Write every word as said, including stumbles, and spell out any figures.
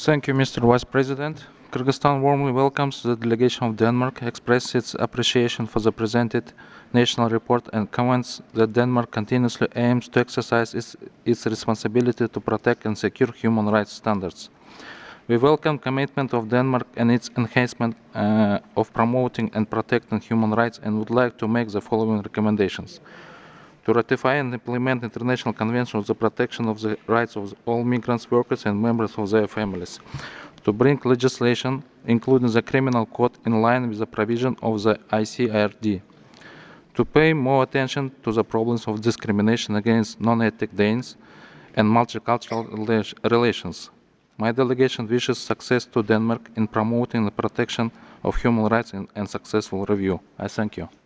Thank you, Mister Vice President. Kyrgyzstan warmly welcomes the delegation of Denmark, expresses its appreciation for the presented national report, and comments that Denmark continuously aims to exercise its, its responsibility to protect and secure human rights standards. We welcome commitment of Denmark and its enhancement uh, of promoting and protecting human rights and would like to make the following recommendations. To ratify and implement International Convention on the Protection of the Rights of all Migrants, Workers and Members of their families. To bring legislation, including the Criminal Code, in line with the provision of the I C I R D. To pay more attention to the problems of discrimination against non-ethnic Danes and multicultural relations. My delegation wishes success to Denmark in promoting the protection of human rights and, and successful review. I thank you.